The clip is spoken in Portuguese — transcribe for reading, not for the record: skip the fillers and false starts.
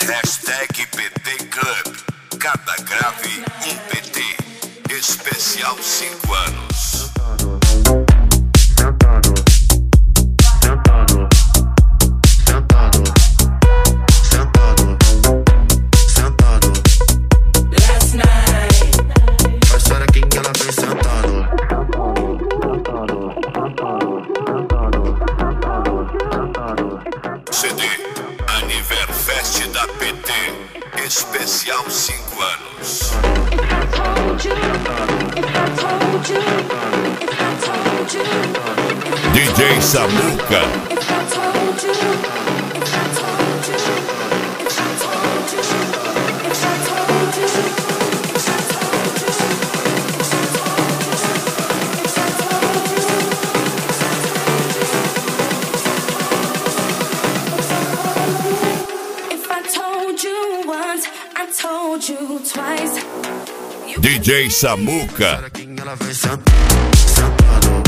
Hashtag PT Club. Cada grave um PT. Especial 5 anos. CD Aniverfest da PT. Especial 5 anos. DJ Samuca. DJ Samuca.